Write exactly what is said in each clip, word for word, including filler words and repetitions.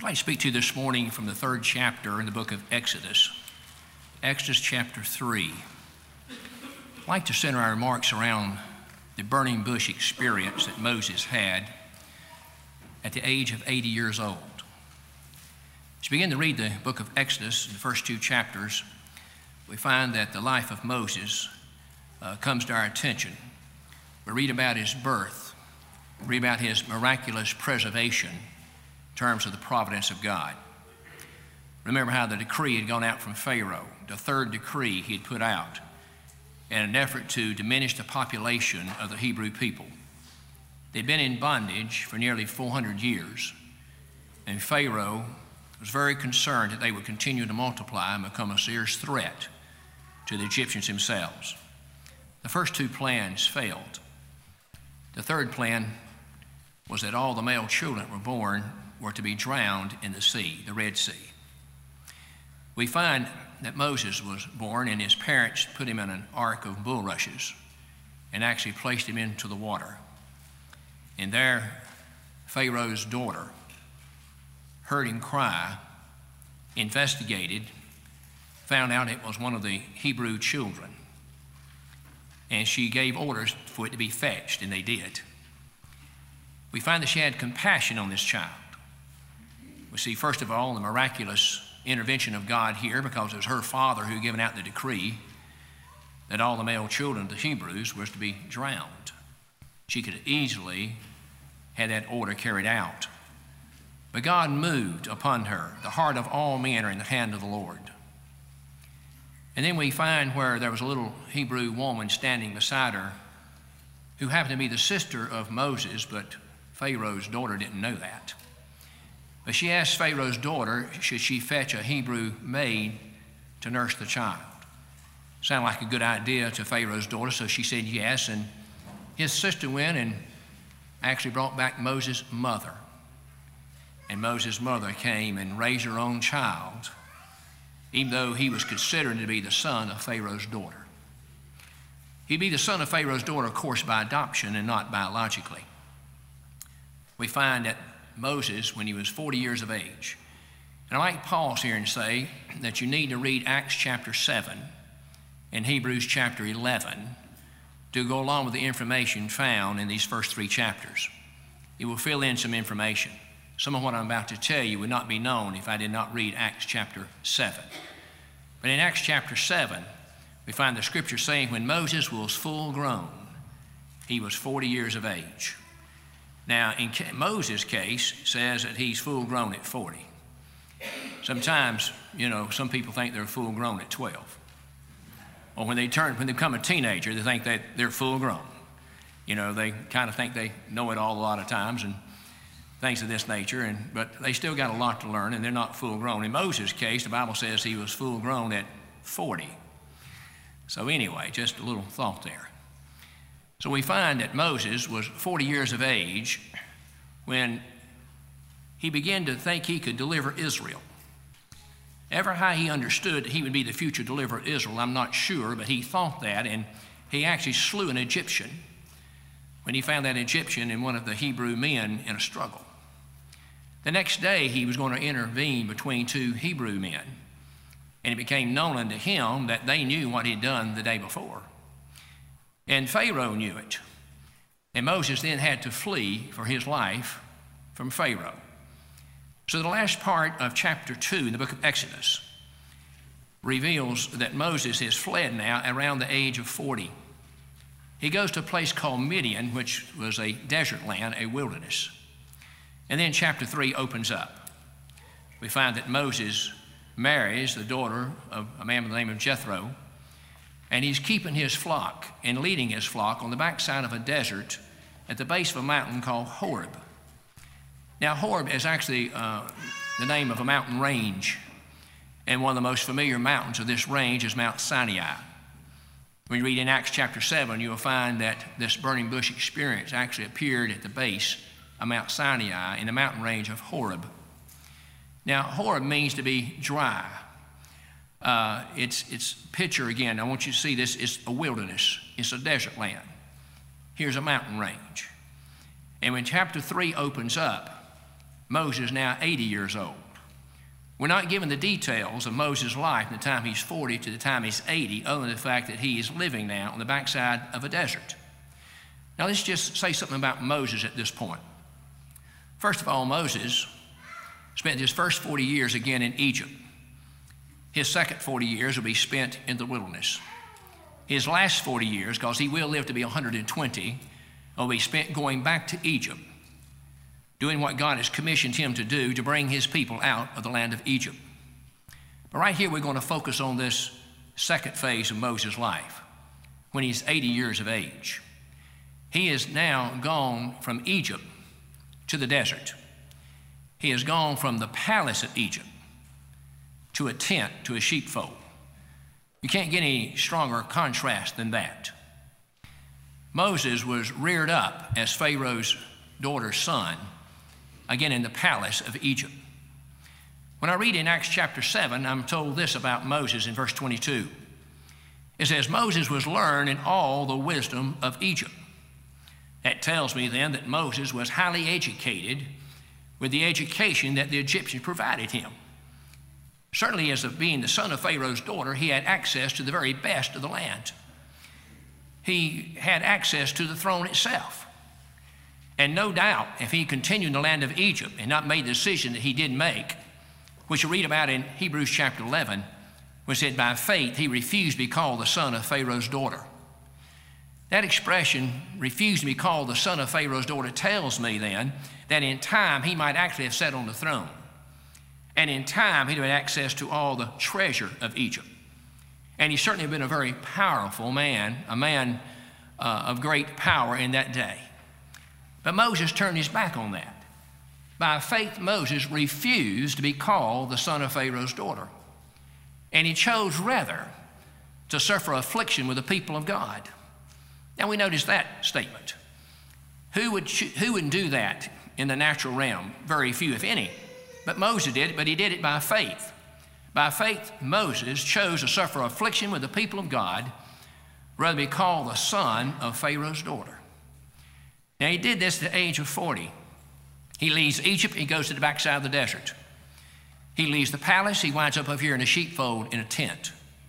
I'd like to speak to you this morning from the third chapter in the book of Exodus, Exodus chapter three. I'd like to center our remarks around the burning bush experience that Moses had at the age of eighty years old. As we begin to read the book of Exodus, in the first two chapters, we find that the life of Moses uh, comes to our attention. We read about his birth, we read about his miraculous preservation in terms of the providence of God. Remember how the decree had gone out from Pharaoh, the third decree he had put out, in an effort to diminish the population of the Hebrew people. They'd been in bondage for nearly four hundred years, and Pharaoh was very concerned that they would continue to multiply and become a serious threat to the Egyptians themselves. The first two plans failed. The third plan was that all the male children that were born were to be drowned in the sea, the Red Sea. We find that Moses was born and his parents put him in an ark of bulrushes and actually placed him into the water. And there, Pharaoh's daughter heard him cry, investigated, found out it was one of the Hebrew children. And she gave orders for it to be fetched, and they did. We find that she had compassion on this child. We see, first of all, the miraculous intervention of God here, because it was her father who had given out the decree that all the male children of the Hebrews was to be drowned. She could easily have that order carried out. But God moved upon her. The heart of all men are in the hand of the Lord. And then we find where there was a little Hebrew woman standing beside her who happened to be the sister of Moses, but Pharaoh's daughter didn't know that. But she asked Pharaoh's daughter, should she fetch a Hebrew maid to nurse the child? Sounded like a good idea to Pharaoh's daughter, so she said yes. And his sister went and actually brought back Moses' mother. And Moses' mother came and raised her own child, even though he was considered to be the son of Pharaoh's daughter. He'd be the son of Pharaoh's daughter, of course, by adoption and not biologically. We find that Moses, when he was forty years of age, and I'd like to pause here and say that you need to read Acts chapter seven and Hebrews chapter eleven to go along with the information found in these first three chapters. It will fill in some information. Some of what I'm about to tell you would not be known if I did not read Acts chapter seven. But in Acts chapter seven, we find the scripture saying when Moses was full grown, he was forty years of age. Now, in Moses' case, it says that he's full grown at forty. Sometimes, you know, some people think they're full grown at twelve. Or when they turn, when they become a teenager, they think that they're full grown. You know, they kind of think they know it all a lot of times and things of this nature, and but they still got a lot to learn, and they're not full grown. In Moses' case, the Bible says he was full grown at forty. So anyway, just a little thought there. So we find that Moses was forty years of age when he began to think he could deliver Israel. Ever how he understood that he would be the future deliverer of Israel, I'm not sure, but he thought that, and he actually slew an Egyptian when he found that Egyptian and one of the Hebrew men in a struggle. The next day, he was going to intervene between two Hebrew men, and it became known unto him that they knew what he'd done the day before. And Pharaoh knew it. And Moses then had to flee for his life from Pharaoh. So the last part of chapter two in the book of Exodus reveals that Moses has fled now around the age of forty. He goes to a place called Midian, which was a desert land, a wilderness. And then chapter three opens up. We find that Moses marries the daughter of a man by the name of Jethro, and he's keeping his flock and leading his flock on the backside of a desert at the base of a mountain called Horeb. Now, Horeb is actually uh, the name of a mountain range, and one of the most familiar mountains of this range is Mount Sinai. When you read in Acts chapter seven, you'll find that this burning bush experience actually appeared at the base of Mount Sinai in the mountain range of Horeb. Now, Horeb means to be dry. Uh, it's, it's picture again, I want you to see this, it's a wilderness, it's a desert land. Here's a mountain range. And when chapter three opens up, Moses is now eighty years old. We're not given the details of Moses' life from the time he's forty to the time he's eighty, other than the fact that he is living now on the backside of a desert. Now let's just say something about Moses at this point. First of all, Moses spent his first forty years again in Egypt. His second forty years will be spent in the wilderness. His last forty years, because he will live to be one hundred twenty, will be spent going back to Egypt, doing what God has commissioned him to do to bring his people out of the land of Egypt. But right here, we're going to focus on this second phase of Moses' life, when he's eighty years of age. He is now gone from Egypt to the desert. He has gone from the palace of Egypt to a tent, to a sheepfold. You can't get any stronger contrast than that. Moses was reared up as Pharaoh's daughter's son, again in the palace of Egypt. When I read in Acts chapter seven, I'm told this about Moses in verse twenty-two. It says, Moses was learned in all the wisdom of Egypt. That tells me then that Moses was highly educated with the education that the Egyptians provided him. Certainly, as of being the son of Pharaoh's daughter, he had access to the very best of the land. He had access to the throne itself. And no doubt, if he continued in the land of Egypt and not made the decision that he did make, which you read about in Hebrews chapter eleven, when it said, by faith he refused to be called the son of Pharaoh's daughter. That expression, refused to be called the son of Pharaoh's daughter, tells me then that in time he might actually have sat on the throne. And in time he'd have had access to all the treasure of Egypt. And he certainly had been a very powerful man, a man uh, of great power in that day. But Moses turned his back on that. By faith, Moses refused to be called the son of Pharaoh's daughter. And he chose rather to suffer affliction with the people of God. Now we notice that statement. Who would, who would do that in the natural realm? Very few, if any. But Moses did it, but he did it by faith. By faith, Moses chose to suffer affliction with the people of God rather than be called the son of Pharaoh's daughter. Now he did this at the age of forty. He leaves Egypt, he goes to the backside of the desert. He leaves the palace, he winds up up here in a sheepfold in a tent.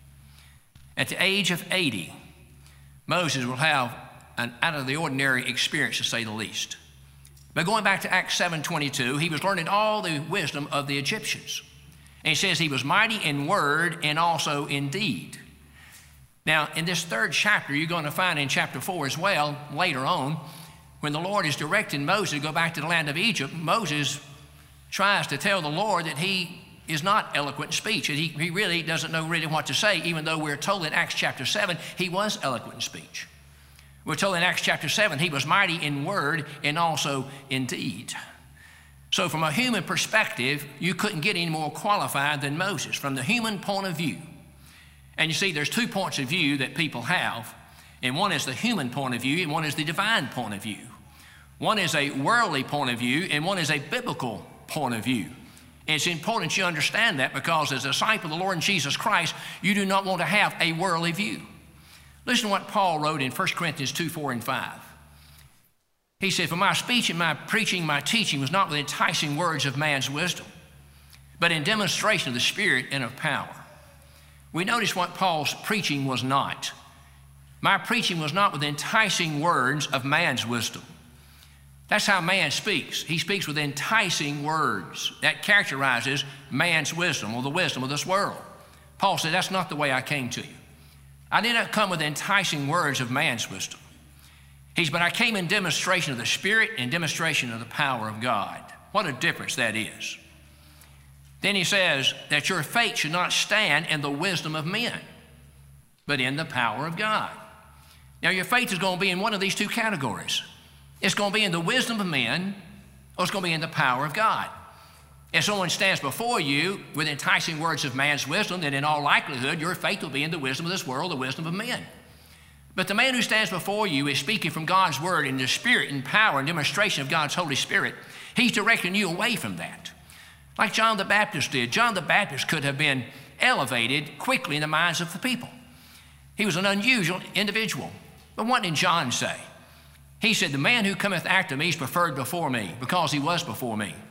At the age of eighty, Moses will have an out of the ordinary experience, to say the least. But going back to Acts seven twenty-two, he was learning all the wisdom of the Egyptians. And he says he was mighty in word and also in deed. Now, in this third chapter, you're going to find in chapter four as well, later on, when the Lord is directing Moses to go back to the land of Egypt, Moses tries to tell the Lord that he is not eloquent in speech. He, he really doesn't know really what to say, even though we're told in Acts chapter seven, he was eloquent in speech. We're told in Acts chapter seven, he was mighty in word and also in deed. So from a human perspective, you couldn't get any more qualified than Moses from the human point of view. And you see, there's two points of view that people have, and one is the human point of view and one is the divine point of view. One is a worldly point of view and one is a biblical point of view. And it's important you understand that, because as a disciple of the Lord Jesus Christ, you do not want to have a worldly view. Listen to what Paul wrote in First Corinthians two, four, and five. He said, for my speech and my preaching, my teaching was not with enticing words of man's wisdom, but in demonstration of the Spirit and of power. We notice what Paul's preaching was not. My preaching was not with enticing words of man's wisdom. That's how man speaks. He speaks with enticing words. That characterizes man's wisdom, or the wisdom of this world. Paul said, that's not the way I came to you. I did not come with enticing words of man's wisdom. He's, but I came in demonstration of the Spirit and demonstration of the power of God. What a difference that is. Then he says that your faith should not stand in the wisdom of men, but in the power of God. Now your faith is going to be in one of these two categories. It's going to be in the wisdom of men, or it's going to be in the power of God. If someone stands before you with enticing words of man's wisdom, then in all likelihood your faith will be in the wisdom of this world, the wisdom of men. But the man who stands before you is speaking from God's word in the Spirit and power and demonstration of God's Holy Spirit. He's directing you away from that. Like John the Baptist did. John the Baptist could have been elevated quickly in the minds of the people. He was an unusual individual. But what did John say? He said, the man who cometh after me is preferred before me, because he was before me.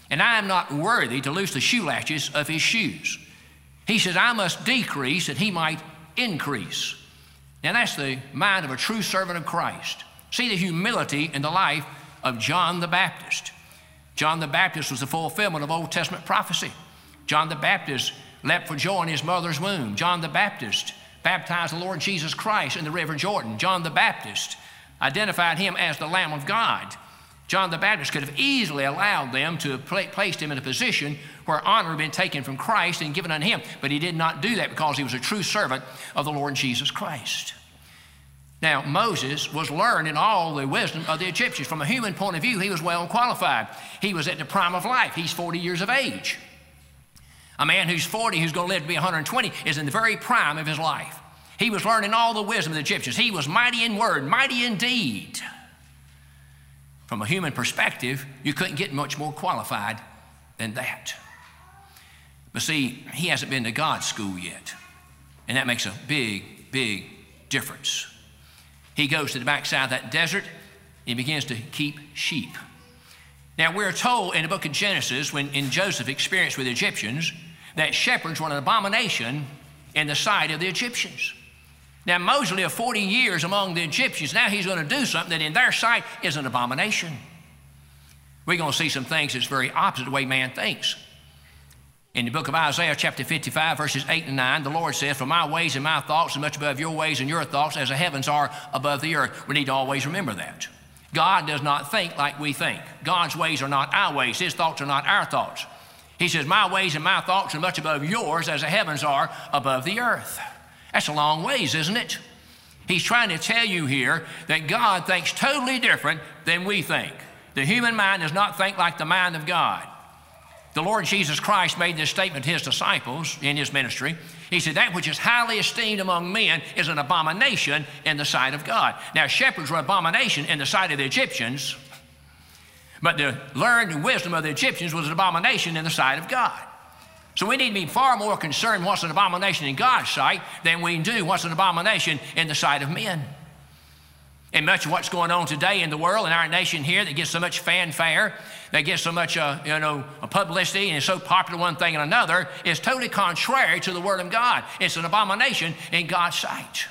and I am not worthy to loose the shoelatches of his shoes. He says, I must decrease that he might increase. Now that's the mind of a true servant of Christ. See the humility in the life of John the Baptist. John the Baptist was the fulfillment of Old Testament prophecy. John the Baptist leapt for joy in his mother's womb. John the Baptist baptized the Lord Jesus Christ in the River Jordan. John the Baptist identified him as the Lamb of God. John the Baptist could have easily allowed them to have placed him in a position where honor had been taken from Christ and given unto him, but he did not do that because he was a true servant of the Lord Jesus Christ. Now, Moses was learned in all the wisdom of the Egyptians. From a human point of view, he was well qualified. He was at the prime of life. He's forty years of age. A man who's forty, who's going to live to be one hundred twenty, is in the very prime of his life. He was learning all the wisdom of the Egyptians. He was mighty in word, mighty in deed. From a human perspective, you couldn't get much more qualified than that. But see, he hasn't been to God's school yet, and that makes a big, big difference. He goes to the backside of that desert and begins to keep sheep. Now, we're told in the book of Genesis, when in Joseph experienced with the Egyptians, that shepherds were an abomination in the sight of the Egyptians. Now, Moses lived forty years among the Egyptians. Now he's going to do something that in their sight is an abomination. We're going to see some things that's very opposite the way man thinks. In the book of Isaiah, chapter fifty-five, verses eight and nine, the Lord says, for my ways and my thoughts are much above your ways and your thoughts as the heavens are above the earth. We need to always remember that. God does not think like we think. God's ways are not our ways. His thoughts are not our thoughts. He says, my ways and my thoughts are much above yours as the heavens are above the earth. That's a long ways, isn't it? He's trying to tell you here that God thinks totally different than we think. The human mind does not think like the mind of God. The Lord Jesus Christ made this statement to his disciples in his ministry. He said, that which is highly esteemed among men is an abomination in the sight of God. Now, shepherds were an abomination in the sight of the Egyptians, but the learned wisdom of the Egyptians was an abomination in the sight of God. So we need to be far more concerned what's an abomination in God's sight than we do what's an abomination in the sight of men. And much of what's going on today in the world, in our nation here, that gets so much fanfare, that gets so much uh, you know, publicity and is so popular one thing and another, is totally contrary to the Word of God. It's an abomination in God's sight.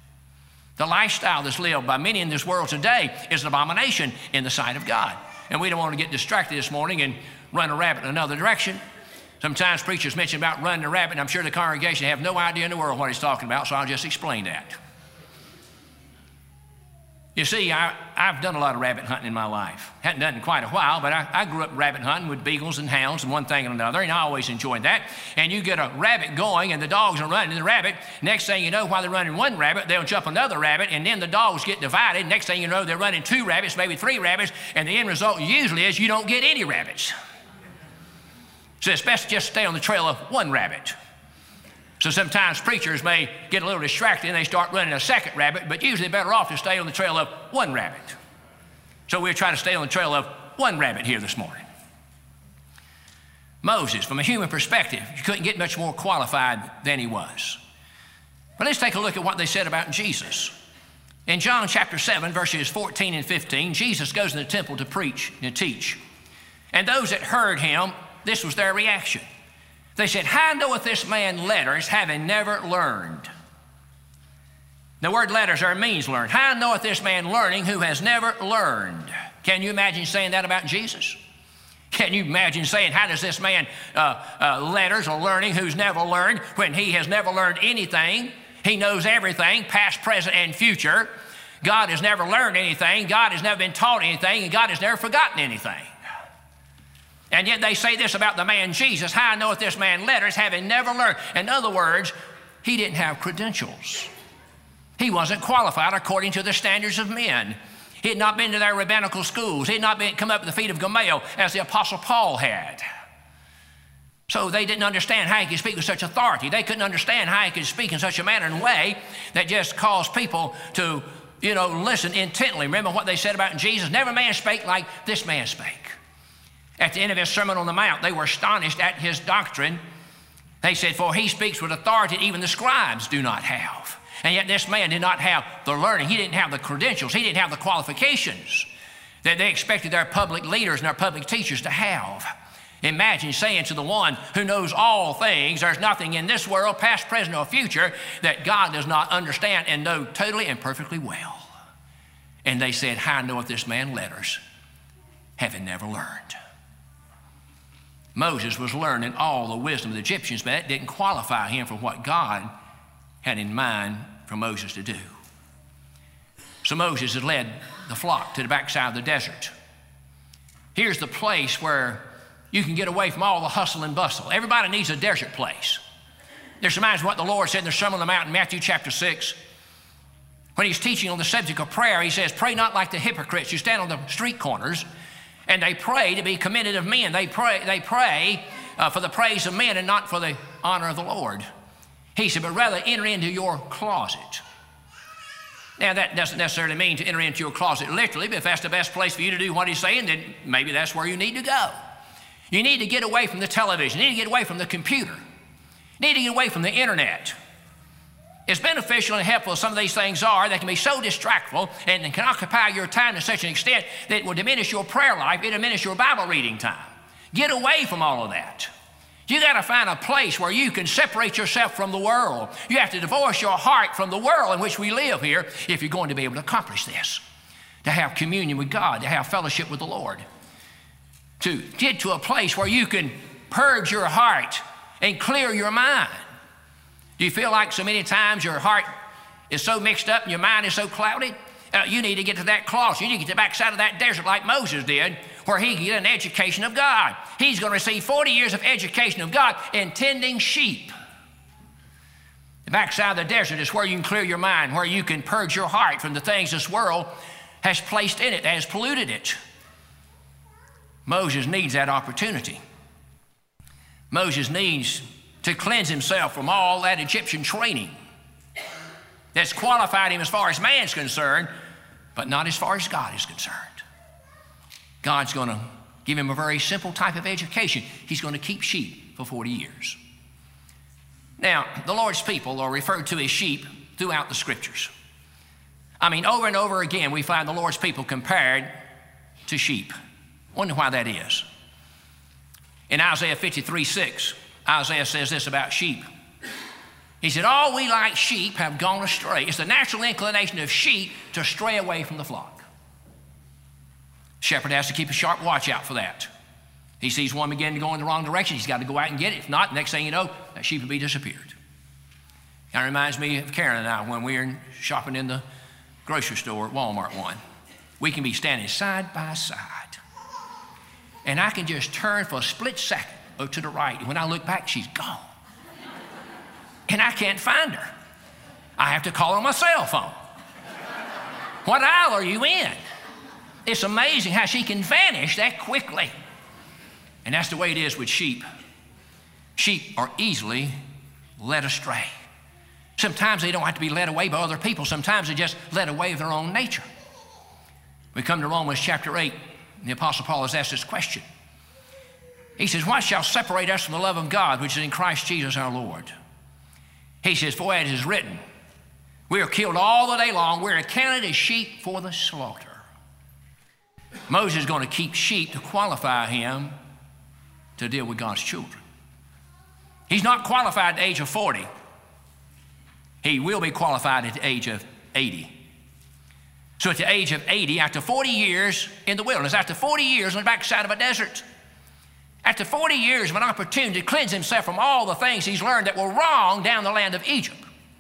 The lifestyle that's lived by many in this world today is an abomination in the sight of God. And we don't want to get distracted this morning and run a rabbit in another direction. Sometimes preachers mention about running a rabbit, and I'm sure the congregation have no idea in the world what he's talking about, so I'll just explain that. You see, I, I've done a lot of rabbit hunting in my life. Hadn't done it in quite a while, but I, I grew up rabbit hunting with beagles and hounds and one thing and another, and I always enjoyed that. And you get a rabbit going, and the dogs are running the rabbit. Next thing you know, while they're running one rabbit, they'll jump another rabbit, and then the dogs get divided. Next thing you know, they're running two rabbits, maybe three rabbits, and the end result usually is you don't get any rabbits. So it's best to just stay on the trail of one rabbit. So sometimes preachers may get a little distracted and they start running a second rabbit, but usually better off to stay on the trail of one rabbit. So we're trying to stay on the trail of one rabbit here this morning. Moses, from a human perspective, you couldn't get much more qualified than he was. But let's take a look at what they said about Jesus. In John chapter seven, verses fourteen and fifteen, Jesus goes in the temple to preach and teach. And those that heard him, this was their reaction. They said, how knoweth this man letters, having never learned? The word letters there means learn. How knoweth this man learning who has never learned? Can you imagine saying that about Jesus? Can you imagine saying, how does this man uh, uh, letters or learning who's never learned, when he has never learned anything? He knows everything, past, present, and future. God has never learned anything. God has never been taught anything, and God has never forgotten anything. And yet they say this about the man Jesus, how knoweth this man letters, having never learned. In other words, he didn't have credentials. He wasn't qualified according to the standards of men. He had not been to their rabbinical schools. He had not been come up with the feet of Gamaliel as the Apostle Paul had. So they didn't understand how he could speak with such authority. They couldn't understand how he could speak in such a manner and way that just caused people to, you know, listen intently. Remember what they said about Jesus? Never man spake like this man spake. At the end of his Sermon on the Mount, they were astonished at his doctrine. They said, for he speaks with authority that even the scribes do not have. And yet this man did not have the learning. He didn't have the credentials. He didn't have the qualifications that they expected their public leaders and their public teachers to have. Imagine saying to the one who knows all things, there's nothing in this world, past, present, or future, that God does not understand and know totally and perfectly well. And they said, how knoweth this man letters, having never learned? Moses was learning all the wisdom of the Egyptians, but that didn't qualify him for what God had in mind for Moses to do. So Moses had led the flock to the backside of the desert. Here's the place where you can get away from all the hustle and bustle. Everybody needs a desert place. This reminds me of what the Lord said in the Sermon on the Mount in Matthew chapter six. When he's teaching on the subject of prayer, he says, pray not like the hypocrites who stand on the street corners and they pray to be commended of men. They pray, they pray uh, for the praise of men and not for the honor of the Lord. He said, but rather enter into your closet. Now, that doesn't necessarily mean to enter into your closet literally, but if that's the best place for you to do what he's saying, then maybe that's where you need to go. You need to get away from the television. You need to get away from the computer. You need to get away from the internet. As beneficial and helpful as some of these things are, they can be so distractful and can occupy your time to such an extent that it will diminish your prayer life, it will diminish your Bible reading time. Get away from all of that. You got to find a place where you can separate yourself from the world. You have to divorce your heart from the world in which we live here if you're going to be able to accomplish this. To have communion with God, to have fellowship with the Lord. To get to a place where you can purge your heart and clear your mind. Do you feel like so many times your heart is so mixed up and your mind is so clouded? Uh, you need to get to that closet. You need to get to the backside of that desert like Moses did, where he can get an education of God. He's going to receive forty years of education of God in tending sheep. The backside of the desert is where you can clear your mind, where you can purge your heart from the things this world has placed in it, that has polluted it. Moses needs that opportunity. Moses needs to cleanse himself from all that Egyptian training that's qualified him as far as man's concerned, but not as far as God is concerned. God's going to give him a very simple type of education. He's going to keep sheep for forty years. Now, the Lord's people are referred to as sheep throughout the scriptures. I mean, over and over again, we find the Lord's people compared to sheep. Wonder why that is. In Isaiah fifty-three six, Isaiah says this about sheep. He said, all we like sheep have gone astray. It's the natural inclination of sheep to stray away from the flock. Shepherd has to keep a sharp watch out for that. He sees one begin to go in the wrong direction, he's got to go out and get it. If not, next thing you know, that sheep will be disappeared. That reminds me of Karen and I when we were shopping in the grocery store at Walmart one. We can be standing side by side. And I can just turn for a split second to the right. And when I look back, she's gone. And I can't find her. I have to call her on my cell phone. What aisle are you in? It's amazing how she can vanish that quickly. And that's the way it is with sheep. Sheep are easily led astray. Sometimes they don't have to be led away by other people. Sometimes they're just led away of their own nature. We come to Romans chapter eight, and the Apostle Paul has asked this question. He says, what shall separate us from the love of God, which is in Christ Jesus our Lord? He says, for as it is written, we are killed all the day long. We are accounted as sheep for the slaughter. Moses is going to keep sheep to qualify him to deal with God's children. He's not qualified at the age of forty. He will be qualified at the age of eighty. So at the age of eighty, after forty years in the wilderness, after forty years on the backside of a desert, after forty years of an opportunity to cleanse himself from all the things he's learned that were wrong down the land of Egypt,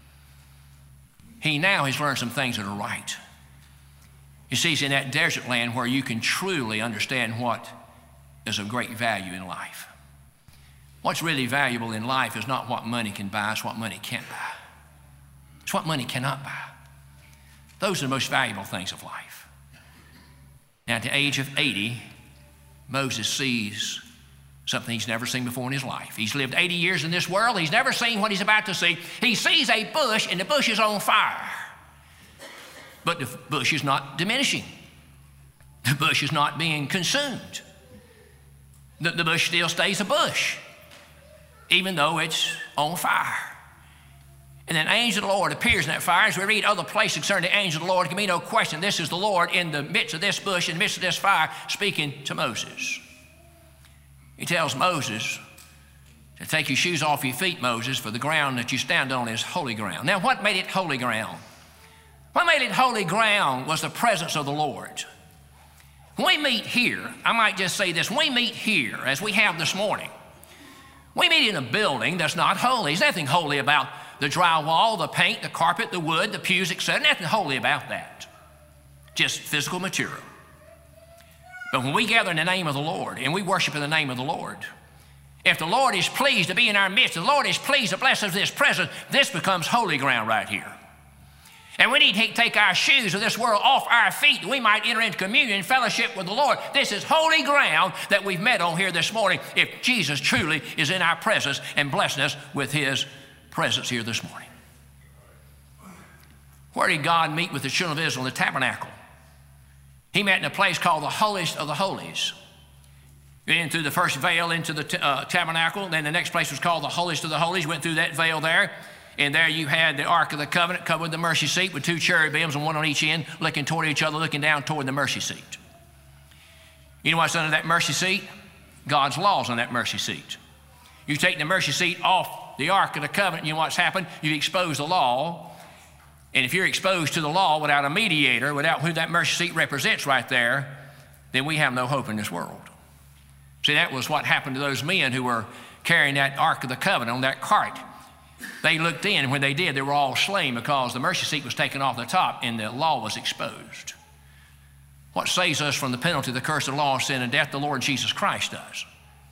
he now has learned some things that are right. You see, he's in that desert land where you can truly understand what is of great value in life. What's really valuable in life is not what money can buy, it's what money can't buy. It's what money cannot buy. Those are the most valuable things of life. Now, at the age of eighty, Moses sees something he's never seen before in his life. He's lived eighty years in this world. He's never seen what he's about to see. He sees a bush, and the bush is on fire. But the bush is not diminishing. The bush is not being consumed. The, the bush still stays a bush, even though it's on fire. And then the angel of the Lord appears in that fire. As we read other places concerning the angel of the Lord, there can be no question. This is the Lord in the midst of this bush, in the midst of this fire, speaking to Moses. He tells Moses to take your shoes off your feet, Moses, for the ground that you stand on is holy ground. Now, what made it holy ground? What made it holy ground was the presence of the Lord. When we meet here, I might just say this, when we meet here, as we have this morning, we meet in a building that's not holy. There's nothing holy about the drywall, the paint, the carpet, the wood, the pews, et cetera. Nothing holy about that. Just physical material. But when we gather in the name of the Lord and we worship in the name of the Lord, if the Lord is pleased to be in our midst, if the Lord is pleased to bless us with His presence, this becomes holy ground right here. And we need to take our shoes of this world off our feet that we might enter into communion and fellowship with the Lord. This is holy ground that we've met on here this morning if Jesus truly is in our presence and blessing us with His presence here this morning. Where did God meet with the children of Israel? In the tabernacle. He met in a place called the holiest of the holies. In through the first veil into the t- uh, tabernacle. Then the next place was called the holiest of the holies. Went through that veil there. And there you had the Ark of the Covenant covered with the mercy seat with two cherubims and one on each end, looking toward each other, looking down toward the mercy seat. You know what's under that mercy seat? God's laws on that mercy seat. You take the mercy seat off the Ark of the Covenant, you know what's happened? You expose the law. And if you're exposed to the law without a mediator, without who that mercy seat represents right there, then we have no hope in this world. See, that was what happened to those men who were carrying that Ark of the Covenant on that cart. They looked in, and when they did, they were all slain because the mercy seat was taken off the top and the law was exposed. What saves us from the penalty, the curse of the law of sin and death? The Lord Jesus Christ does.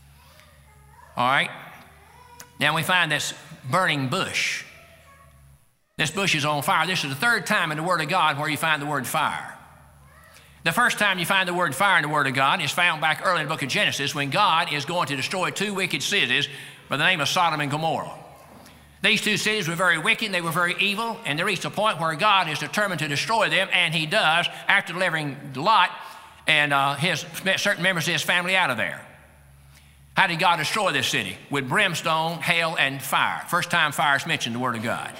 All right? Now we find this burning bush. This bush is on fire. This is the third time in the Word of God where you find the word fire. The first time you find the word fire in the Word of God is found back early in the book of Genesis when God is going to destroy two wicked cities by the name of Sodom and Gomorrah. These two cities were very wicked, they were very evil, and they reached a point where God is determined to destroy them, and He does after delivering Lot and uh, his certain members of his family out of there. How did God destroy this city? With brimstone, hail, and fire. First time fire is mentioned in the Word of God.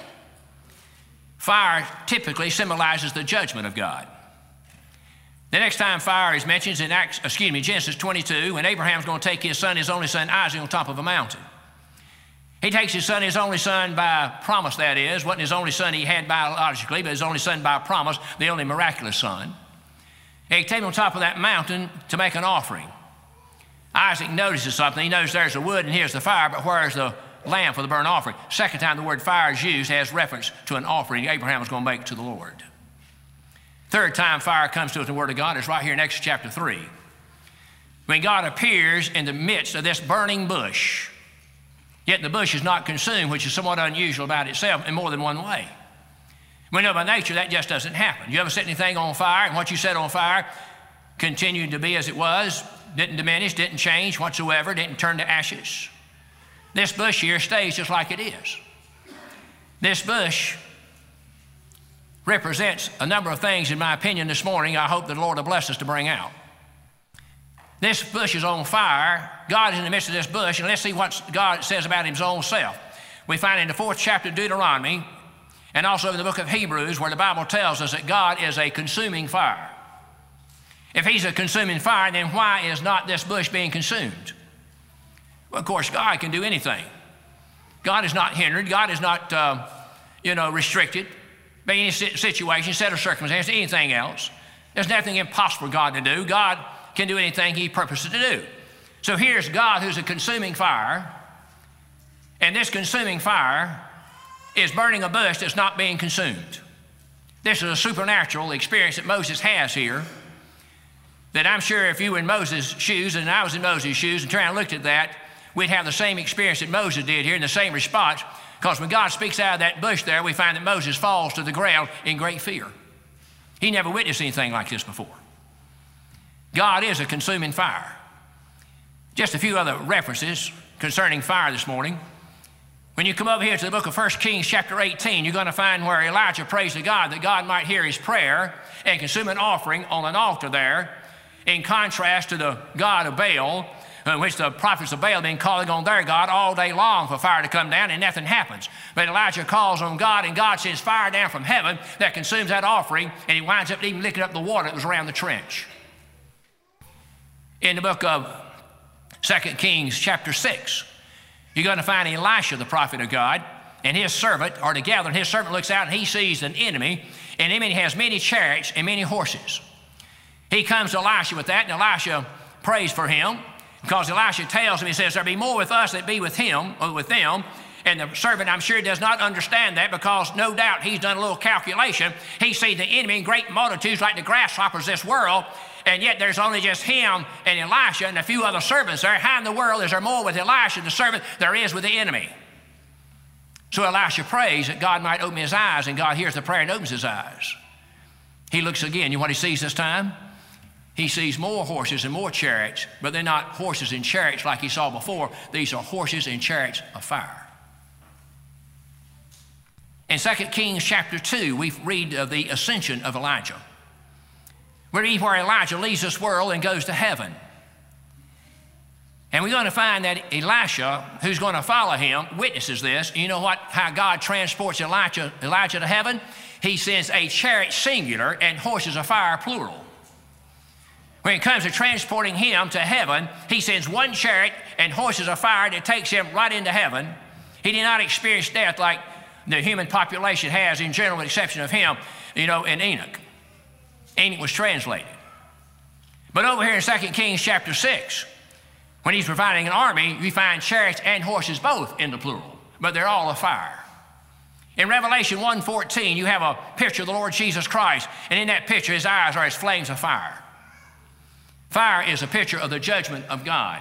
Fire typically symbolizes the judgment of God. The next time fire is mentioned is in Acts, excuse me, Genesis twenty-two, when Abraham's going to take his son, his only son Isaac, on top of a mountain. He takes his son, his only son by promise, that is. Wasn't his only son he had biologically, but his only son by promise, the only miraculous son. And he takes him on top of that mountain to make an offering. Isaac notices something. He knows there's the wood and here's the fire, but where's the lamb for the burnt offering? Second time the word fire is used has reference to an offering Abraham was going to make to the Lord. Third time fire comes to us in the Word of God is right here in Exodus chapter three. When God appears in the midst of this burning bush, yet the bush is not consumed, which is somewhat unusual about itself in more than one way. We know by nature that just doesn't happen. You ever set anything on fire and what you set on fire continued to be as it was, didn't diminish, didn't change whatsoever, didn't turn to ashes? This bush here stays just like it is. This bush represents a number of things, in my opinion, this morning. I hope that the Lord will bless us to bring out. This bush is on fire. God is in the midst of this bush, and let's see what God says about His own self. We find in the fourth chapter of Deuteronomy, and also in the book of Hebrews, where the Bible tells us that God is a consuming fire. If He's a consuming fire, then why is not this bush being consumed? Well, of course, God can do anything. God is not hindered. God is not, uh, you know, restricted by any situation, set of circumstances, anything else. There's nothing impossible for God to do. God can do anything He purposes to do. So here's God who's a consuming fire, and this consuming fire is burning a bush that's not being consumed. This is a supernatural experience that Moses has here, that I'm sure if you were in Moses' shoes and I was in Moses' shoes and trying to look at that, we'd have the same experience that Moses did here and the same response, because when God speaks out of that bush there, we find that Moses falls to the ground in great fear. He never witnessed anything like this before. God is a consuming fire. Just a few other references concerning fire this morning. When you come over here to the book of First Kings chapter eighteen, you're going to find where Elijah prays to God that God might hear his prayer and consume an offering on an altar there, in contrast to the God of Baal, in which the prophets of Baal have been calling on their God all day long for fire to come down, and nothing happens. But Elijah calls on God, and God sends fire down from heaven that consumes that offering, and he winds up even licking up the water that was around the trench. In the book of Second Kings chapter six. You're going to find Elisha, the prophet of God, and his servant are together, and his servant looks out and he sees an enemy, and the enemy has many chariots and many horses. He comes to Elisha with that, and Elisha prays for him, because Elisha tells him, he says, there be more with us than be with him, or with them. And the servant, I'm sure, does not understand that, because no doubt he's done a little calculation. He sees the enemy in great multitudes like the grasshoppers of this world, and yet there's only just him and Elisha and a few other servants there. How in the world is there more with Elisha, the servant, there is with the enemy? So Elisha prays that God might open his eyes, and God hears the prayer and opens his eyes. He looks again. You know what he sees this time? He sees more horses and more chariots, but they're not horses and chariots like he saw before. These are horses and chariots of fire. In Second Kings chapter two, we read of the ascension of Elijah. We read where Elijah leaves this world and goes to heaven. And we're going to find that Elisha, who's going to follow him, witnesses this. You know what? How God transports Elijah, Elijah to heaven? He sends a chariot singular and horses of fire plural. When it comes to transporting him to heaven, he sends one chariot and horses of fire that takes him right into heaven. He did not experience death like the human population has, in general, with the exception of him, you know, in Enoch. Enoch was translated. But over here in Second Kings chapter six, when he's providing an army, we find chariots and horses both in the plural, but they're all of fire. In Revelation one fourteen, you have a picture of the Lord Jesus Christ, and in that picture, his eyes are as flames of fire. Fire is a picture of the judgment of God.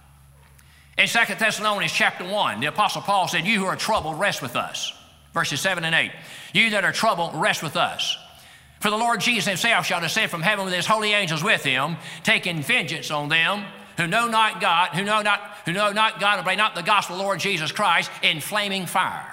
In Second Thessalonians chapter one, the Apostle Paul said, you who are troubled, rest with us. Verses seven and eight. You that are troubled, rest with us. For the Lord Jesus himself shall descend from heaven with his holy angels with him, taking vengeance on them who know not God, who know not, who know not God, and obey not the gospel of the Lord Jesus Christ, in flaming fire.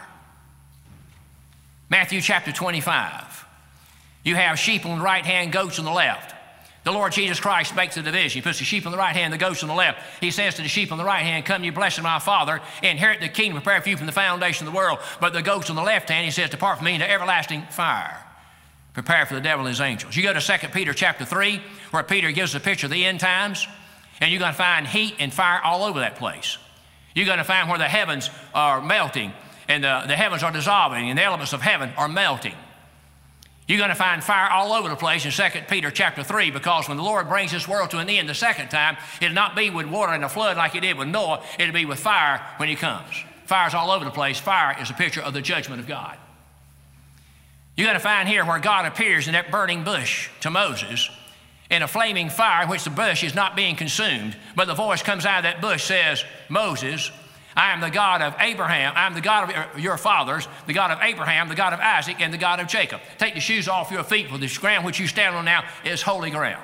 Matthew chapter twenty-five. You have sheep on the right hand, goats on the left. The Lord Jesus Christ makes the division. He puts the sheep on the right hand, the goats on the left. He says to the sheep on the right hand, come, you blessed of my Father, inherit the kingdom prepared for you from the foundation of the world. But the goats on the left hand, he says, depart from me into everlasting fire, prepared for the devil and his angels. You go to Second Peter chapter three, where Peter gives a picture of the end times, and you're going to find heat and fire all over that place. You're going to find where the heavens are melting, and the, the heavens are dissolving, and the elements of heaven are melting. You're going to find fire all over the place in Second Peter chapter three, because when the Lord brings this world to an end the second time, it'll not be with water and a flood like he did with Noah. It'll be with fire when he comes. Fire's all over the place. Fire is a picture of the judgment of God. You're going to find here where God appears in that burning bush to Moses in a flaming fire in which the bush is not being consumed, but the voice comes out of that bush, says, Moses, I am the God of Abraham. I am the God of your fathers, the God of Abraham, the God of Isaac, and the God of Jacob. Take the shoes off your feet, for this ground which you stand on now is holy ground.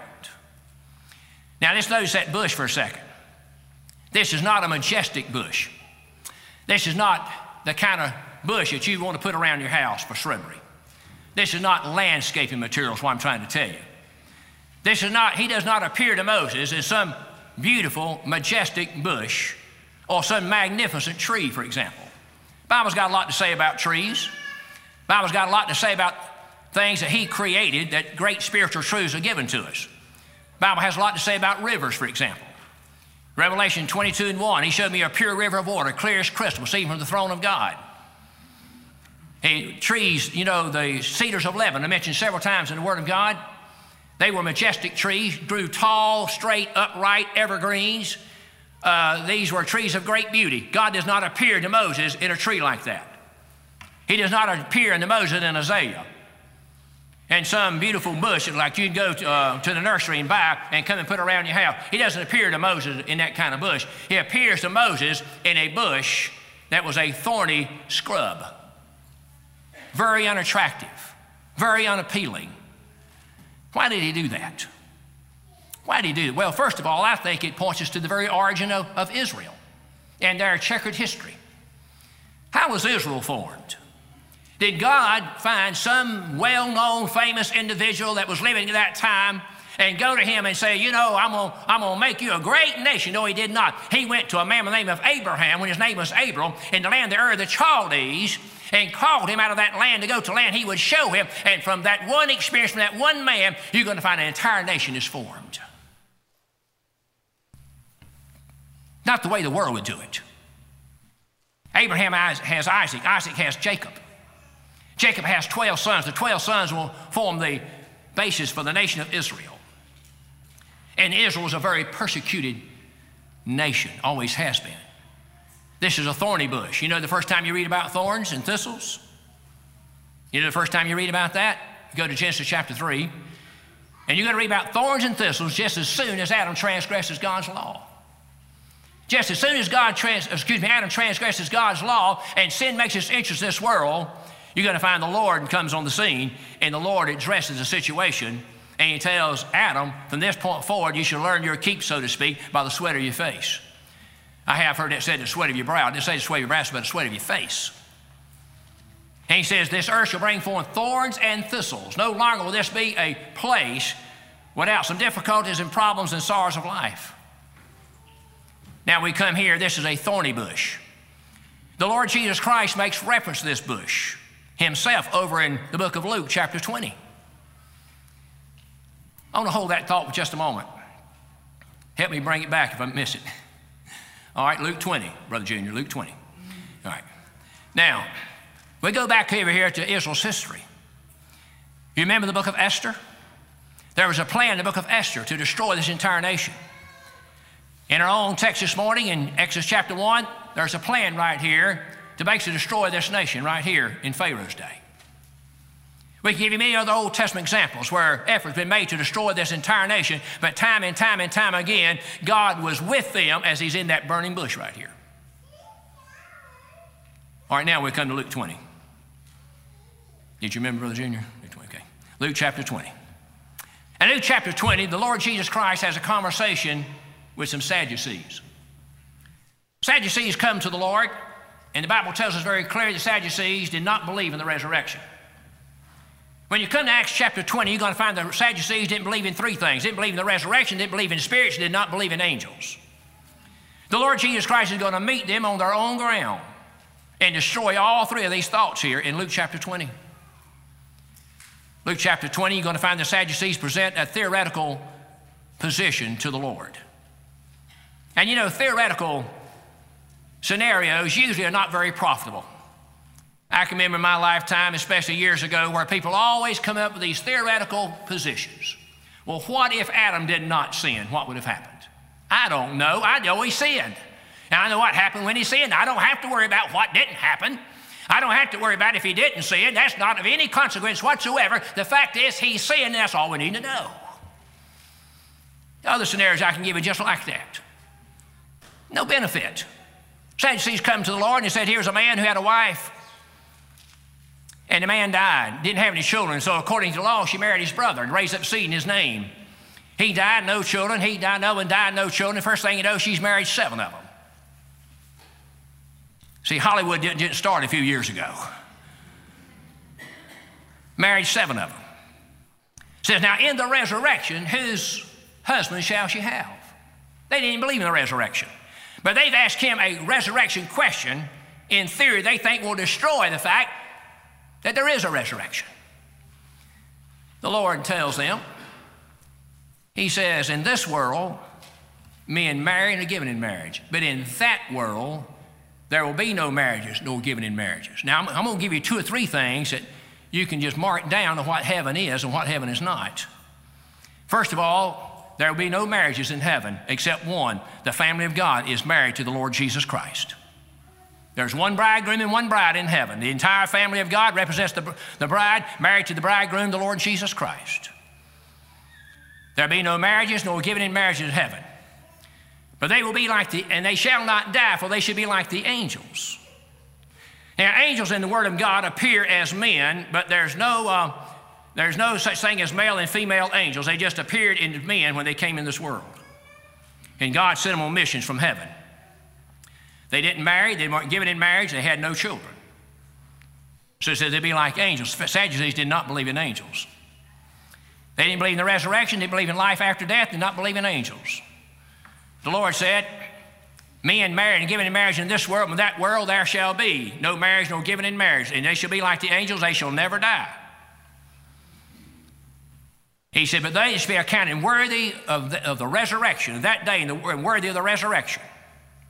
Now let's notice that bush for a second. This is not a majestic bush. This is not the kind of bush that you want to put around your house for shrubbery. This is not landscaping materials, what I'm trying to tell you. This is not, he does not appear to Moses as some beautiful, majestic bush, or some magnificent tree, for example. The Bible's got a lot to say about trees. The Bible's got a lot to say about things that he created, that great spiritual truths are given to us. The Bible has a lot to say about rivers, for example. Revelation twenty-two and one, he showed me a pure river of water, clear as crystal, proceeding from the throne of God. He, trees, you know, the cedars of Lebanon, I mentioned several times in the Word of God. They were majestic trees, grew tall, straight, upright, evergreens. Uh, these were trees of great beauty. God does not appear to Moses in a tree like that. He does not appear to Moses in azalea and some beautiful bush like you'd go to, uh, to the nursery and buy and come and put around your house. He doesn't appear to Moses in that kind of bush. He appears to Moses in a bush that was a thorny scrub. Very unattractive, very unappealing. Why did he do that? Why did he do it? Well, first of all, I think it points us to the very origin of, of Israel and their checkered history. How was Israel formed? Did God find some well-known, famous individual that was living at that time and go to him and say, you know, I'm going I'm to make you a great nation? No, he did not. He went to a man by the name of Abraham, when his name was Abram, in the land of Ur of the Chaldees, and called him out of that land to go to land he would show him. And from that one experience, from that one man, you're going to find an entire nation is formed. not the way the world would do it. Abraham has Isaac. Isaac has Jacob. Jacob has twelve sons. The twelve sons will form the basis for the nation of Israel. And Israel is a very persecuted nation, always has been. This is a thorny bush. You know the first time you read about thorns and thistles? You know the first time you read about that? You go to Genesis chapter three, and you're going to read about thorns and thistles just as soon as Adam transgresses God's law. Just as soon as God trans, excuse me, Adam transgresses God's law and sin makes its entrance in this world, you're going to find the Lord comes on the scene, and the Lord addresses the situation, and he tells Adam, from this point forward, you should learn your keep, so to speak, by the sweat of your face. I have heard that said, the sweat of your brow. I didn't say the sweat of your brow, but the sweat of your face. And he says, this earth shall bring forth thorns and thistles. No longer will this be a place without some difficulties and problems and sorrows of life. Now we come here, this is a thorny bush. The Lord Jesus Christ makes reference to this bush himself over in the book of Luke, chapter twenty. I want to hold that thought for just a moment. Help me bring it back if I miss it. All right, Luke twenty, Brother Junior, Luke twenty. All right. Now, we go back over here to Israel's history. You remember the book of Esther? There was a plan in the book of Esther to destroy this entire nation. In our own text this morning, in Exodus chapter one, there's a plan right here to basically destroy this nation right here in Pharaoh's day. We can give you many other Old Testament examples where efforts have been made to destroy this entire nation, but time and time and time again, God was with them as he's in that burning bush right here. All right, now we come to Luke twenty. Did you remember, Brother Junior? Luke twenty, okay. Luke chapter twenty. In Luke chapter twenty, the Lord Jesus Christ has a conversation with some Sadducees. Sadducees come to the Lord, and the Bible tells us very clearly the Sadducees did not believe in the resurrection. When you come to Acts chapter twenty, you're going to find the Sadducees didn't believe in three things. Didn't believe in the resurrection, didn't believe in spirits, did not believe in angels. The Lord Jesus Christ is going to meet them on their own ground and destroy all three of these thoughts here in Luke chapter twenty. Luke chapter twenty, you're going to find the Sadducees present a theoretical position to the Lord. And you know, theoretical scenarios usually are not very profitable. I can remember in my lifetime, especially years ago, where people always come up with these theoretical positions. Well, what if Adam did not sin? What would have happened? I don't know. I know he sinned. And I know what happened when he sinned. I don't have to worry about what didn't happen. I don't have to worry about if he didn't sin. That's not of any consequence whatsoever. The fact is he sinned, and that's all we need to know. Other scenarios I can give you just like that. No benefit. Sadducees come to the Lord and he said, here's a man who had a wife, and the man died, didn't have any children, so according to the law, she married his brother and raised up seed in his name. He died, no children. He died, no one died, no children. The first thing you know, she's married seven of them. See, Hollywood didn't, didn't start a few years ago. Married seven of them. Says, now in the resurrection, whose husband shall she have? They didn't even believe in the resurrection. But they've asked him a resurrection question, in theory, they think will destroy the fact that there is a resurrection. The Lord tells them, he says, in this world, men marry and are given in marriage. But in that world, there will be no marriages, no given in marriages. Now, I'm, I'm going to give you two or three things that you can just mark down to what heaven is and what heaven is not. First of all, there will be no marriages in heaven except one. The family of God is married to the Lord Jesus Christ. There's one bridegroom and one bride in heaven. The entire family of God represents the, the bride married to the bridegroom, the Lord Jesus Christ. There'll be no marriages, nor given in marriages in heaven. But they will be like the, and they shall not die, for they should be like the angels. Now, angels in the Word of God appear as men, but there's no, uh, there's no such thing as male and female angels. They just appeared in men when they came in this world. And God sent them on missions from heaven. They didn't marry, they weren't given in marriage, they had no children. So it says they'd be like angels. Sadducees did not believe in angels. They didn't believe in the resurrection, they didn't believe in life after death, they did not believe in angels. The Lord said, men married and given in marriage in this world, in that world there shall be no marriage, no given in marriage, and they shall be like the angels, they shall never die. He said, but they shall be accounted worthy of the, of the resurrection, of that day, and, the, and worthy of the resurrection.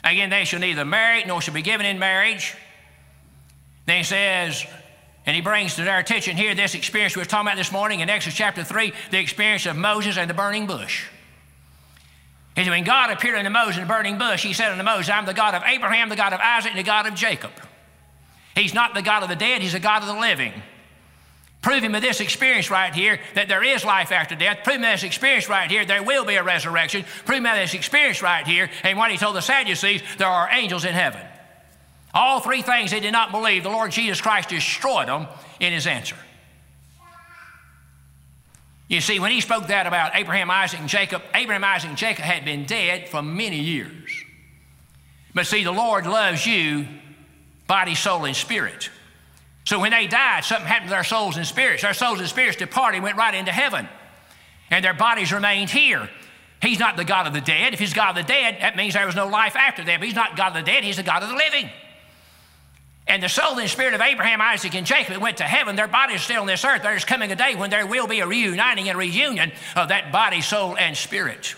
Again, they shall neither marry nor shall be given in marriage. Then he says, and he brings to their attention here this experience we were talking about this morning in Exodus chapter three, the experience of Moses and the burning bush. And when God appeared unto Moses in the burning bush, he said unto Moses, I'm the God of Abraham, the God of Isaac, and the God of Jacob. He's not the God of the dead, he's the God of the living. Proving with this experience right here that there is life after death. Proving with this experience right here there will be a resurrection. Proving with this experience right here, and what he told the Sadducees, there are angels in heaven. All three things they did not believe, the Lord Jesus Christ destroyed them in his answer. You see, when he spoke that about Abraham, Isaac, and Jacob, Abraham, Isaac, and Jacob had been dead for many years. But see, the Lord loves you, body, soul, and spirit. So when they died, something happened to their souls and spirits. Their souls and spirits departed and went right into heaven. And their bodies remained here. He's not the God of the dead. If he's God of the dead, that means there was no life after them. He's not God of the dead, he's the God of the living. And the soul and spirit of Abraham, Isaac, and Jacob went to heaven. Their bodies are still on this earth. There's coming a day when there will be a reuniting and reunion of that body, soul, and spirit.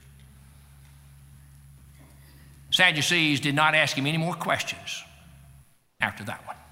Sadducees did not ask him any more questions after that one.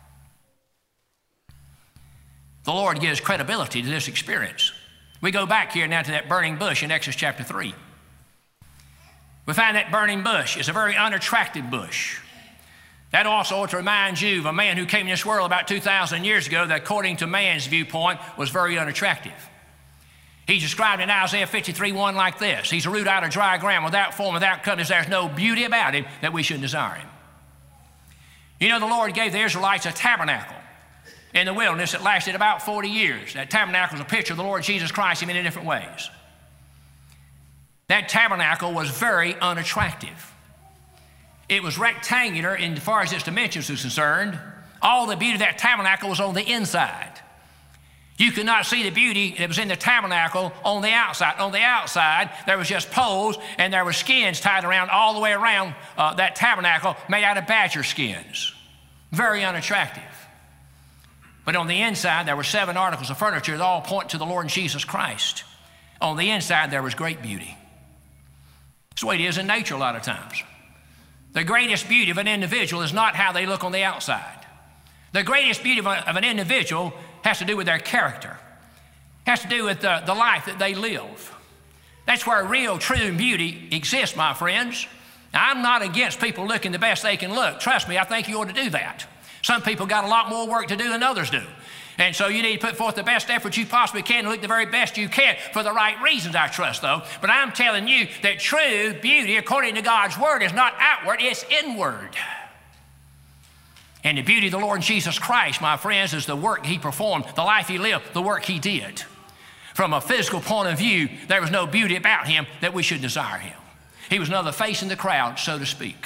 The Lord gives credibility to this experience. We go back here now to that burning bush in Exodus chapter three. We find that burning bush is a very unattractive bush. That also ought to remind you of a man who came in this world about two thousand years ago that according to man's viewpoint was very unattractive. He's described in Isaiah fifty-three one like this. He's a root out of dry ground, without form, without comeliness. There's no beauty about him that we should desire him. You know, the Lord gave the Israelites a tabernacle in the wilderness that lasted about forty years. That tabernacle was a picture of the Lord Jesus Christ in many different ways. That tabernacle was very unattractive. It was rectangular in as far as its dimensions was concerned. All the beauty of that tabernacle was on the inside. You could not see the beauty that was in the tabernacle on the outside. On the outside, there was just poles and there were skins tied around all the way around uh, that tabernacle made out of badger skins. Very unattractive. But on the inside, there were seven articles of furniture that all point to the Lord Jesus Christ. On the inside, there was great beauty. That's the way it is in nature a lot of times. The greatest beauty of an individual is not how they look on the outside. The greatest beauty of, a, of an individual has to do with their character. Has to do with the, the life that they live. That's where real, true beauty exists, my friends. Now, I'm not against people looking the best they can look. Trust me, I think you ought to do that. Some people got a lot more work to do than others do. And so you need to put forth the best effort you possibly can to look the very best you can for the right reasons, I trust, though. But I'm telling you that true beauty, according to God's word, is not outward, it's inward. And the beauty of the Lord Jesus Christ, my friends, is the work he performed, the life he lived, the work he did. From a physical point of view, there was no beauty about him that we should desire him. He was another face in the crowd, so to speak.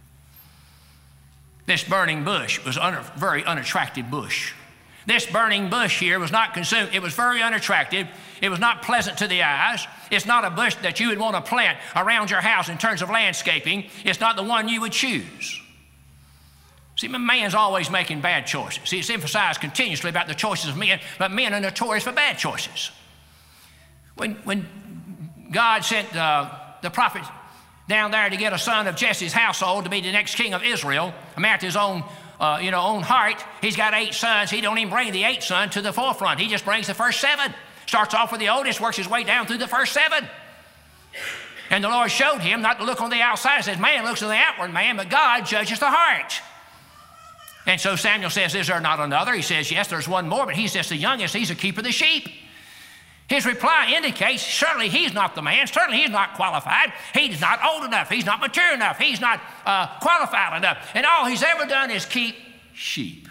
This burning bush was a very unattractive bush. This burning bush here was not consumed. It was very unattractive. It was not pleasant to the eyes. It's not a bush that you would want to plant around your house in terms of landscaping. It's not the one you would choose. See, man's always making bad choices. See, it's emphasized continuously about the choices of men, but men are notorious for bad choices. When, when God sent uh, the prophet down there to get a son of Jesse's household to be the next king of Israel, a man after his own, uh, you know, own heart, he's got eight sons. He don't even bring the eighth son to the forefront. He just brings the first seven. Starts off with the oldest, works his way down through the first seven. And the Lord showed him not to look on the outside. He says, man looks on the outward man, but God judges the heart. And so Samuel says, is there not another? He says, yes, there's one more, but he's just the youngest. He's a keeper of the sheep. His reply indicates certainly he's not the man. Certainly he's not qualified. He's not old enough. He's not mature enough. He's not uh, qualified enough. And all he's ever done is keep sheep.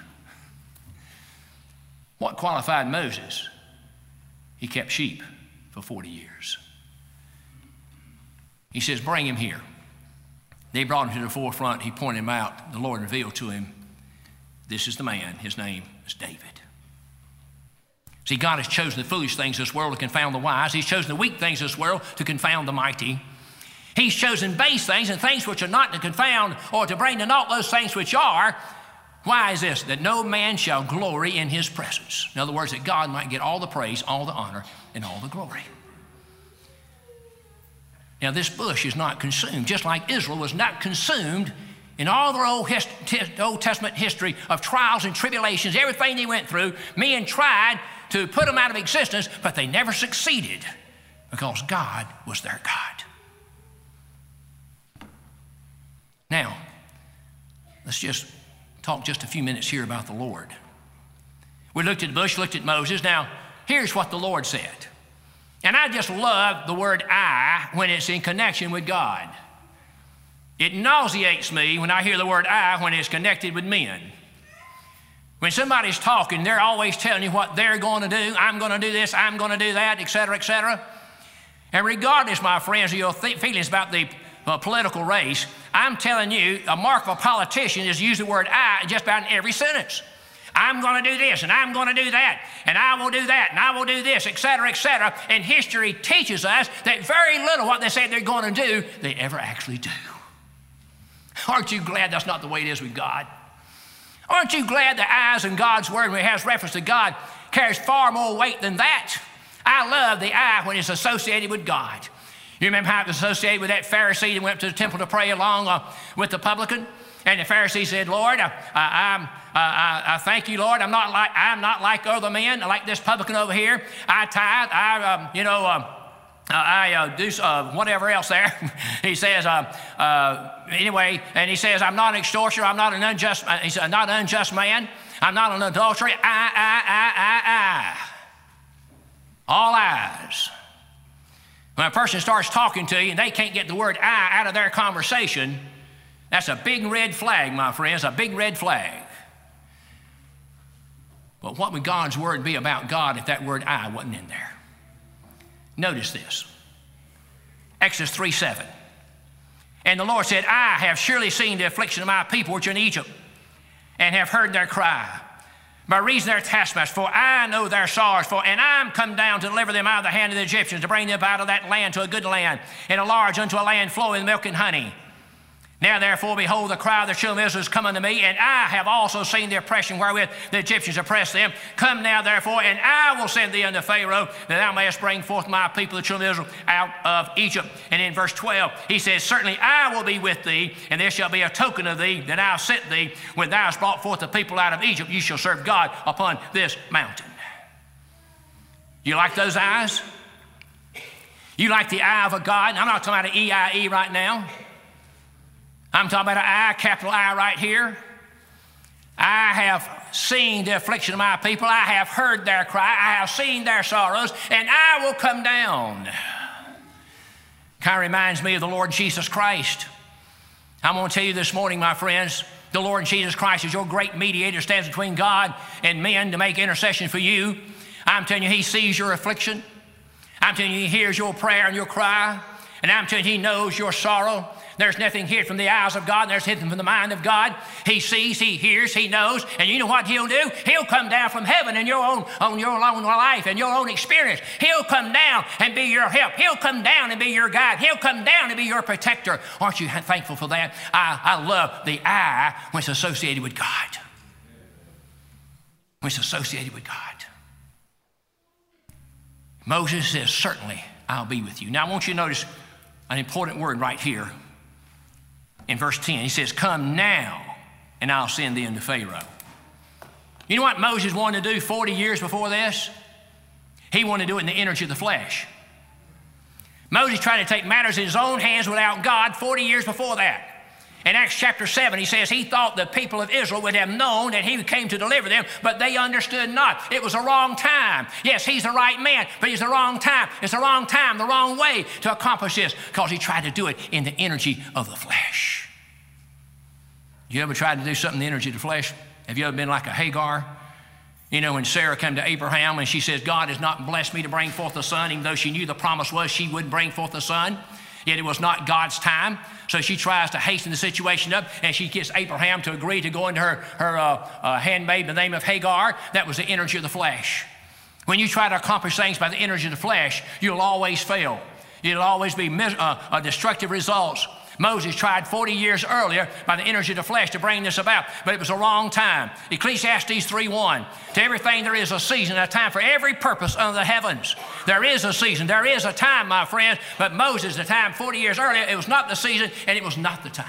What qualified Moses? He kept sheep for forty years. He says, bring him here. They brought him to the forefront. He pointed him out. The Lord revealed to him, this is the man. His name is David. See, God has chosen the foolish things of this world to confound the wise. He's chosen the weak things of this world to confound the mighty. He's chosen base things and things which are not to confound or to bring to naught those things which are. Why is this? That no man shall glory in his presence. In other words, that God might get all the praise, all the honor, and all the glory. Now, this bush is not consumed, just like Israel was not consumed in all their Old, hist- Old Testament history of trials and tribulations, everything they went through. Men tried to put them out of existence, but they never succeeded because God was their God. Now, let's just talk just a few minutes here about the Lord. We looked at the bush, looked at Moses. Now, here's what the Lord said. And I just love the word I when it's in connection with God. It nauseates me when I hear the word I when it's connected with men. When somebody's talking, they're always telling you what they're going to do. I'm going to do this, I'm going to do that, et cetera, et cetera. And regardless, my friends, of your th- feelings about the uh, political race, I'm telling you, a mark of a politician is to use the word I just about in every sentence. I'm going to do this, and I'm going to do that, and I will do that, and I will do this, et cetera, et cetera. And history teaches us that very little what they say they're going to do, they ever actually do. Aren't you glad that's not the way it is with God? Aren't you glad the I's in God's word, when it has reference to God, carries far more weight than that? I love the I when it's associated with God. You remember how it was associated with that Pharisee that went to the temple to pray along uh, with the publican? And the Pharisee said, Lord, I, I, I'm, I, I thank you, Lord. I'm not like I'm not like other men, like this publican over here. I tithe. I, um, you know, um, I uh, do uh, whatever else there. He says, uh, uh, anyway, and he says, I'm not an extortioner. I'm not an unjust. Uh, he's not an unjust man. I'm not an adulterer. I, I, I, I, I. All eyes. When a person starts talking to you and they can't get the word I out of their conversation, that's a big red flag, my friends, a big red flag. But what would God's word be about God if that word I wasn't in there? Notice this. Exodus three seven. And the Lord said, I have surely seen the affliction of my people which are in Egypt, and have heard their cry, by reason of their taskmasters, for I know their sorrows, for and I am come down to deliver them out of the hand of the Egyptians, to bring them out of that land to a good land, and a large unto a land flowing with milk and honey. Now therefore, behold, the cry of the children of Israel is come unto me, and I have also seen the oppression wherewith the Egyptians oppressed them. Come now therefore, and I will send thee unto Pharaoh, that thou mayest bring forth my people, the children of Israel, out of Egypt. And in verse twelve, he says, certainly I will be with thee, and there shall be a token of thee that I have sent thee. When thou hast brought forth the people out of Egypt, you shall serve God upon this mountain. You like those eyes? You like the eye of a God? I'm not talking about an E I E right now. I'm talking about an I, capital I right here. I have seen the affliction of my people. I have heard their cry. I have seen their sorrows, and I will come down. Kind of reminds me of the Lord Jesus Christ. I'm going to tell you this morning, my friends, the Lord Jesus Christ is your great mediator, stands between God and men to make intercession for you. I'm telling you, he sees your affliction. I'm telling you, he hears your prayer and your cry. And I'm telling you, he knows your sorrow. There's nothing hid from the eyes of God, and there's hidden from the mind of God. He sees, he hears, he knows, and you know what he'll do? He'll come down from heaven in your own, on your own life and your own experience. He'll come down and be your help. He'll come down and be your guide. He'll come down and be your protector. Aren't you thankful for that? I, I love the I when it's associated with God. When it's associated with God. Moses says, certainly I'll be with you. Now I want you to notice an important word right here. In verse ten, he says, come now, and I'll send thee unto Pharaoh. You know what Moses wanted to do forty years before this? He wanted to do it in the energy of the flesh. Moses tried to take matters in his own hands without God forty years before that. In Acts chapter seven, he says he thought the people of Israel would have known that he came to deliver them, but they understood not. It was the wrong time. Yes, he's the right man, but it's the wrong time. It's the wrong time, the wrong way to accomplish this, because he tried to do it in the energy of the flesh. You ever tried to do something in the energy of the flesh? Have you ever been like a Hagar? You know, when Sarah came to Abraham and she says, God has not blessed me to bring forth a son, even though she knew the promise was she would bring forth a son. Yet it was not God's time. So she tries to hasten the situation up, and she gets Abraham to agree to go into her, her uh, uh, handmaid by the name of Hagar. That was the energy of the flesh. When you try to accomplish things by the energy of the flesh, you'll always fail. It'll always be mis- uh, uh, destructive results. Moses tried forty years earlier by the energy of the flesh to bring this about, but it was a wrong time. Ecclesiastes three one, to everything there is a season, a time for every purpose under the heavens. There is a season, there is a time, my friends, but Moses, the time forty years earlier, it was not the season and it was not the time.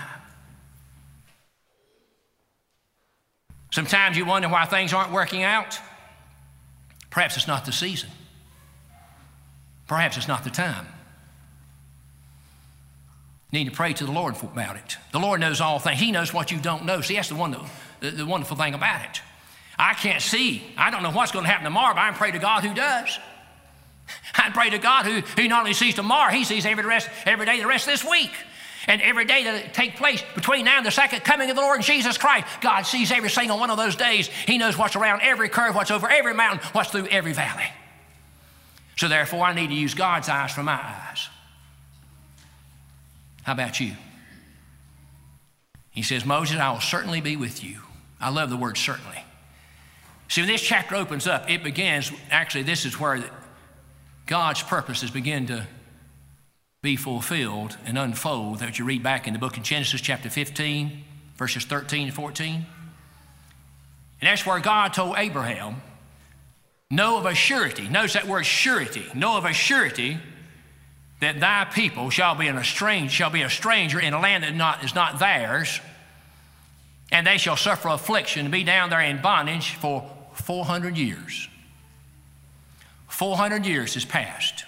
Sometimes you wonder why things aren't working out. Perhaps it's not the season. Perhaps it's not the time. You need to pray to the Lord about it. The Lord knows all things. He knows what you don't know. See, that's the, one, the, the wonderful thing about it. I can't see. I don't know what's going to happen tomorrow, but I can pray to God who does. I pray to God who, who not only sees tomorrow, he sees every, rest, every day the rest of this week. And every day that takes place between now and the second coming of the Lord Jesus Christ, God sees every single one of those days. He knows what's around every curve, what's over every mountain, what's through every valley. So therefore, I need to use God's eyes for my eyes. How about you? He says, Moses, I will certainly be with you. I love the word certainly. See, when this chapter opens up, it begins, actually, this is where God's purposes begin to be fulfilled and unfold that you read back in the book of Genesis chapter fifteen, verses thirteen and fourteen. And that's where God told Abraham, know of a surety, notice that word surety, know of a surety that thy people shall be in a strange, shall be a stranger in a land that not, is not theirs, and they shall suffer affliction and be down there in bondage for four hundred years. four hundred years has passed.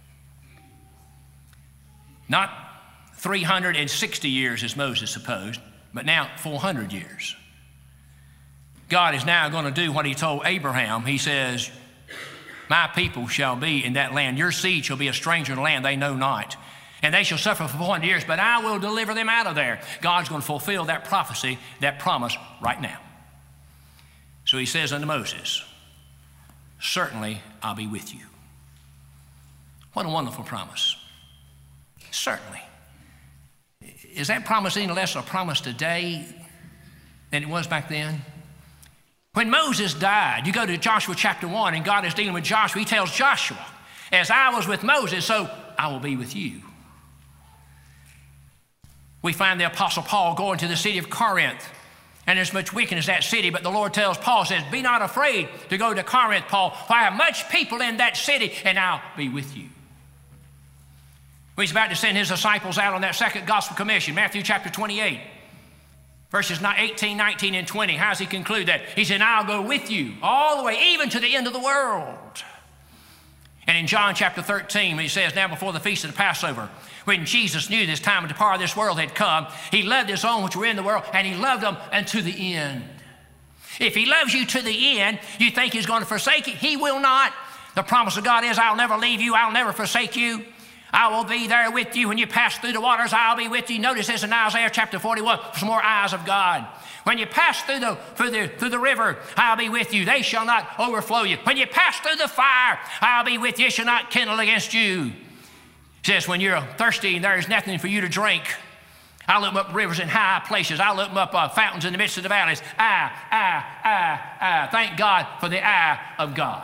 Not three hundred sixty years as Moses supposed, but now four hundred years. God is now going to do what he told Abraham. He says, my people shall be in that land. Your seed shall be a stranger in a land they know not. And they shall suffer for four hundred years, but I will deliver them out of there. God's going to fulfill that prophecy, that promise right now. So he says unto Moses, certainly I'll be with you. What a wonderful promise. Certainly. Is that promise any less a promise today than it was back then? When Moses died, you go to Joshua chapter one, and God is dealing with Joshua. He tells Joshua, as I was with Moses, so I will be with you. We find the Apostle Paul going to the city of Corinth, and there's much wickedness in that city, but the Lord tells Paul, says, be not afraid to go to Corinth, Paul, for I have much people in that city, and I'll be with you. When he's about to send his disciples out on that second gospel commission, Matthew chapter twenty-eight, verses eighteen, nineteen, and twenty, how does he conclude that? He said, I'll go with you all the way, even to the end of the world. And in John chapter thirteen, he says, now before the feast of the Passover, when Jesus knew this time to depart of this world had come, he loved his own which were in the world, and he loved them unto the end. If he loves you to the end, you think he's going to forsake you? He will not. The promise of God is, I'll never leave you, I'll never forsake you. I will be there with you when you pass through the waters. I'll be with you. Notice this in Isaiah chapter forty-one, some more eyes of God. When you pass through the, through, the, through the river, I'll be with you. They shall not overflow you. When you pass through the fire, I'll be with you. It shall not kindle against you. It says, when you're thirsty and there is nothing for you to drink, I'll open up rivers in high places. I'll open up uh, fountains in the midst of the valleys. I, I, I, I. Thank God for the eye of God.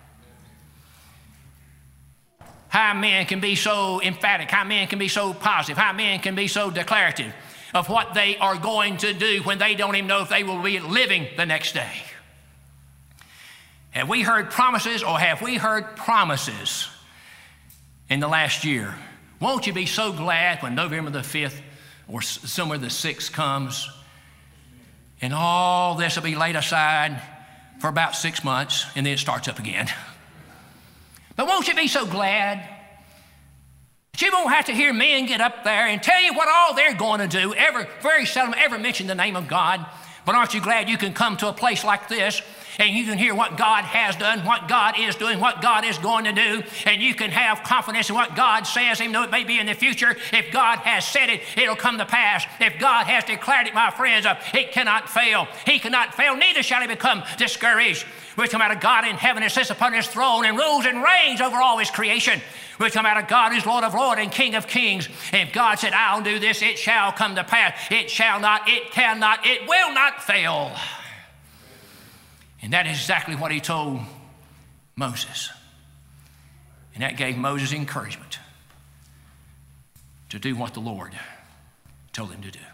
How men can be so emphatic, how men can be so positive, how men can be so declarative of what they are going to do when they don't even know if they will be living the next day. Have we heard promises, or have we heard promises in the last year? Won't you be so glad when November the fifth or somewhere the sixth comes, and all this will be laid aside for about six months, and then it starts up again. But won't you be so glad that you won't have to hear men get up there and tell you what all they're going to do, ever, very seldom ever mention the name of God. But aren't you glad you can come to a place like this and you can hear what God has done, what God is doing, what God is going to do, and you can have confidence in what God says, even though it may be in the future. If God has said it, it'll come to pass. If God has declared it, my friends, uh, it cannot fail. He cannot fail, neither shall he become discouraged. We're talking about a God in heaven that sits upon his throne and rules and reigns over all his creation. We're talking about a God who's Lord of lords and King of kings. And if God said, I'll do this, it shall come to pass. It shall not, it cannot, it will not fail. And that is exactly what he told Moses. And that gave Moses encouragement to do what the Lord told him to do?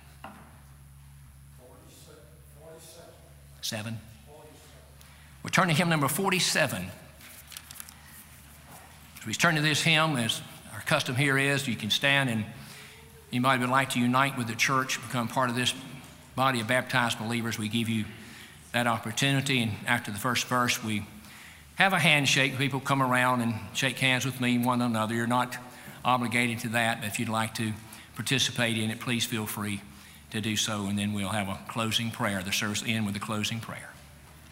Seven. We're turning to hymn number forty-seven. As we turn to this hymn, as our custom here is, you can stand, and anybody would like to unite with the church, become part of this body of baptized believers, we give you that opportunity. And after the first verse, we have a handshake. People come around and shake hands with me and one another. You're not obligated to that, but if you'd like to participate in it, please feel free to do so. And then we'll have a closing prayer. The service will end with a closing prayer.